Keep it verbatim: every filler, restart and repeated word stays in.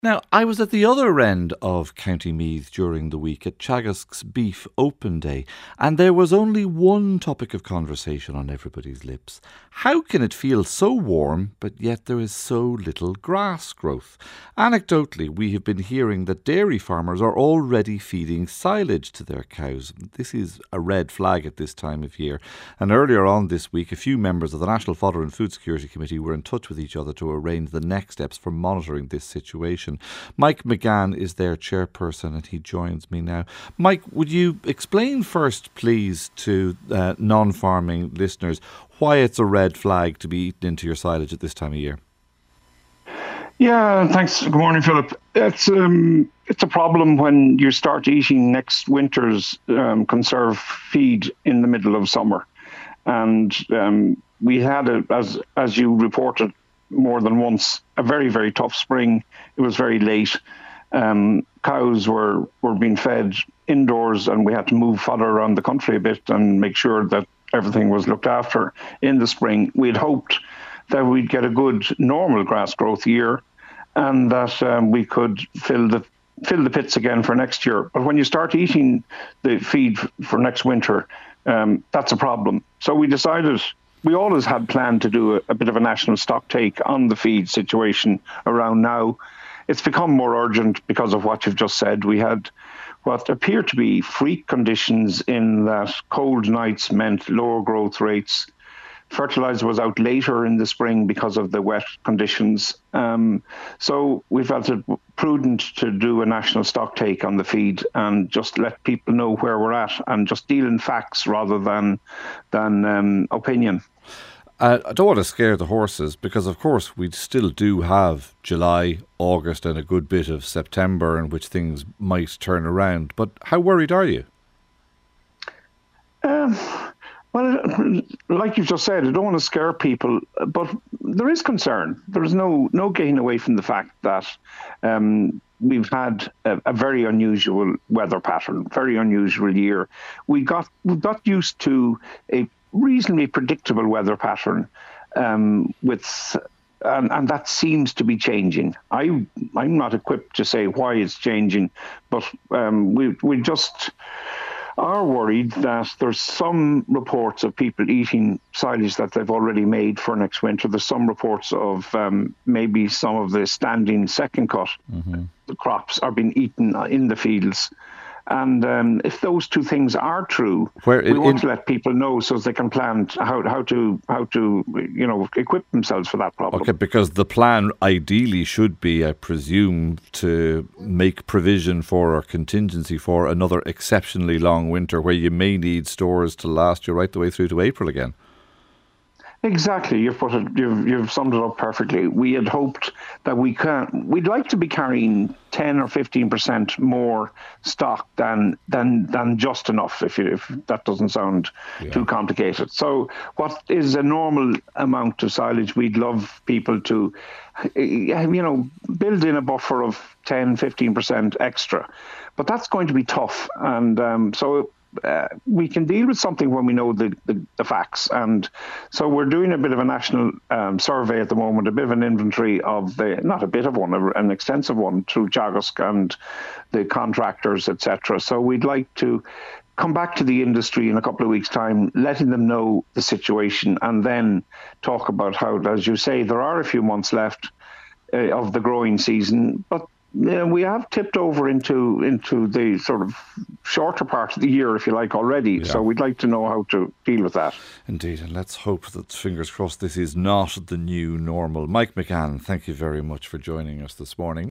Now, I was at the other end of County Meath during the week at Teagasc's Beef Open Day, and there was only one topic of conversation on everybody's lips. How can it feel so warm, but yet there is so little grass growth? Anecdotally, we have been hearing that dairy farmers are already feeding silage to their cows. This is a red flag at this time of year. And earlier on this week, a few members of the National Fodder and Food Security Committee were in touch with each other to arrange the next steps for monitoring this situation. Mike McGann is their chairperson and he joins me now. Mike, would you explain first, please, to uh, non-farming listeners why it's a red flag to be eaten into your silage at this time of year? Yeah, thanks. Good morning, Philip. It's um, it's a problem when you start eating next winter's um, conserved feed in the middle of summer, and um, we had a, as as you reported more than once, a very, very tough spring. It was very late. Um, cows were, were being fed indoors and we had to move fodder around the country a bit and make sure that everything was looked after in the spring. We had hoped that we'd get a good normal grass growth year and that um, we could fill the fill the pits again for next year. But when you start eating the feed for next winter, um, that's a problem. So we decided We always had planned to do a, a bit of a national stock take on the feed situation around now. It's become more urgent because of what you've just said. We had what appeared to be freak conditions in that cold nights meant lower growth rates. Fertilizer was out later in the spring because of the wet conditions. Um, so we felt it prudent to do a national stock take on the feed and just let people know where we're at and just deal in facts rather than, than um, opinion. Uh, I don't want to scare the horses because, of course, we still do have July, August and a good bit of September in which things might turn around. But how worried are you? Um, well, like you just said, I don't want to scare people, but there is concern. There is no no getting away from the fact that um, we've had a, a very unusual weather pattern, very unusual year. We got we got used to a reasonably predictable weather pattern um, with and, and that seems to be changing. I, I'm not equipped to say why it's changing, but um, we, we just are worried that there's some reports of people eating silage that they've already made for next winter. There's some reports of um, maybe some of the standing second cut mm-hmm. the crops are being eaten in the fields. And um, if those two things are true, Where, we in, want to let people know so they can plan how how to how to you know equip themselves for that problem. Okay, because the plan ideally should be, I presume, to make provision for or contingency for another exceptionally long winter where you may need stores to last you right the way through to April again. Exactly, you've put it. You've you've summed it up perfectly. We had hoped that we can. We'd like to be carrying ten or fifteen percent more stock than than than just enough. If you, if that doesn't sound yeah. too complicated. So, what is a normal amount of silage? We'd love people to, you know, build in a buffer of ten, fifteen percent extra, but that's going to be tough, and um, so. Uh, we can deal with something when we know the, the, the facts. And so we're doing a bit of a national um, survey at the moment, a bit of an inventory of the, not a bit of one, an extensive one through Teagasc and the contractors, et cetera. So we'd like to come back to the industry in a couple of weeks' time, letting them know the situation and then talk about how, as you say, there are a few months left uh, of the growing season, but yeah, we have tipped over into into the sort of shorter part of the year, if you like, already. Yeah. So we'd like to know how to deal with that. Indeed, and let's hope that, fingers crossed, this is not the new normal. Mike McGann, thank you very much for joining us this morning.